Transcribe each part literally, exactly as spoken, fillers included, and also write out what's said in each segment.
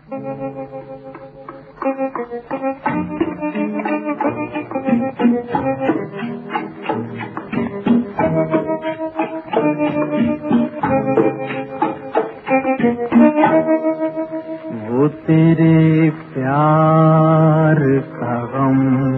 वो तेरे प्यार का गम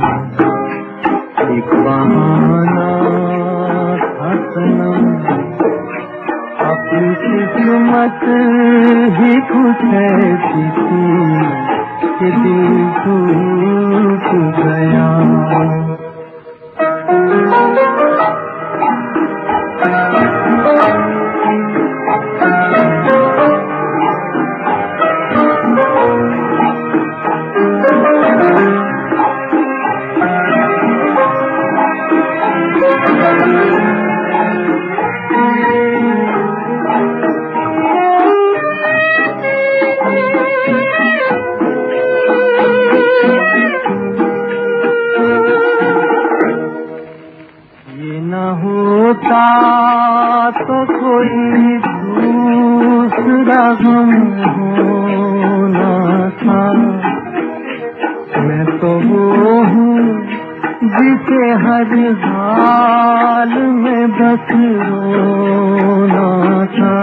एक बहाना था सनम, अपनी किस्मत ही कुछ ऐसी थी कि दिल टूट गया। तो कोई दूसरा गम होना था, मैं तो वो हूँ जिसे हर हाल में बस रोना था।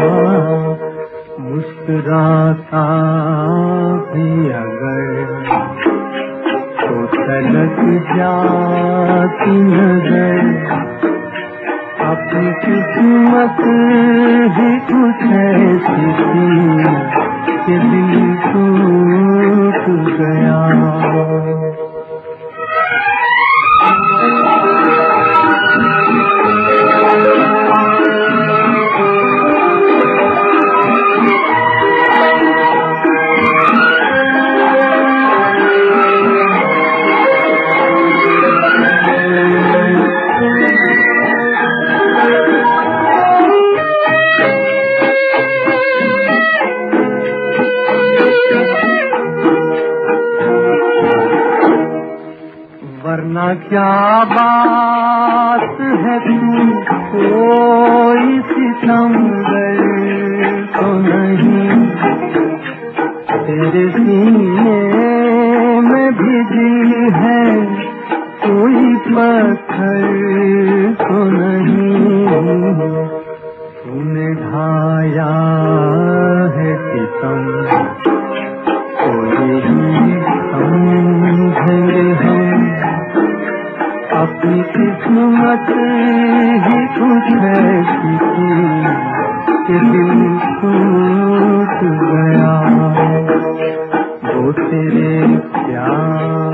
मुस्कुराता भी अगर तो तलक जाती नजर, अपनी किस्मत ही कुछ ऐसी थी कि दिल टूट गया। वरना क्या बात है तू कोई सितमगर तो नहीं, तेरे सीने में भी दिल है कोई पत्थर तो नहीं। तूने ढाया है सितम तो यही समझेंगे हम, अपनी किस्मत ही कुछ ऐसी थी कि दिल टूट गया। वो तेरे प्यार